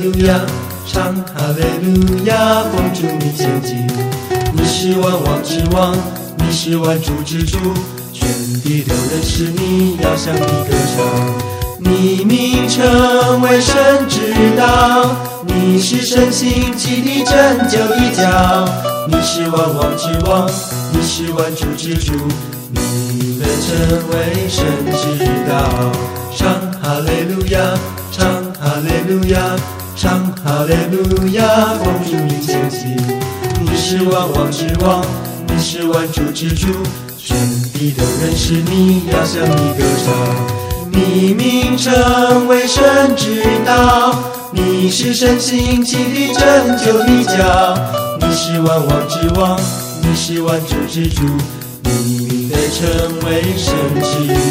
路亚，唱哈利路亚，奉主名前进。你是万王之王，你是万主之主，全地都认识你，要向你歌唱。你名称为神之道，你是神兴起的拯救一角。你是万王之王，你是万主之主，你被称为神之道。唱哈利路亚，唱哈利路亚，唱哈利路亚，奉主名前行。你是万王之王，你是万主之主，全地都认识你，要向你歌唱。你名称为神之道，你是神兴起的拯救的角。你是万王之王，你是万主之主，你名被称为神之